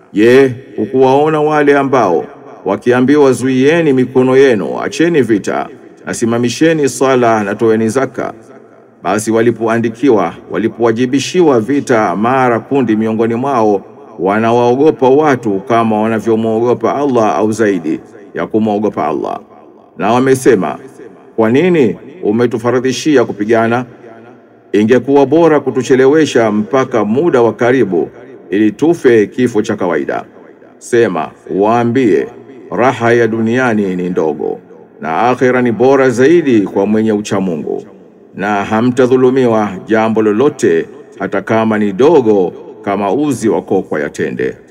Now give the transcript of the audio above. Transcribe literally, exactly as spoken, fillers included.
Je, hukuwaona wale ambao wakiambiwa zuieni mikono yenu, acheni vita, na simamisheni sala na toeni zaka, basi walipoandikiwa, walipowajibishiwa vita, mara kundi miongoni mwao wanawaogopa watu kama wanavyomwogopa Allah au zaidi ya kumwogopa Allah. Na wamesema, kwa nini umetufaradhishia kupigana? Ingekuwa bora kutuchelewesha mpaka muda wa karibu ili tufe kifo cha kawaida. Sema, waambie, raha ya duniani ni ndogo na akhira ni bora zaidi kwa mwenye uchamungu, na hamtadhulumiwa jambo lolote hata kama ni dogo kama uzi wa kokwa ya tende.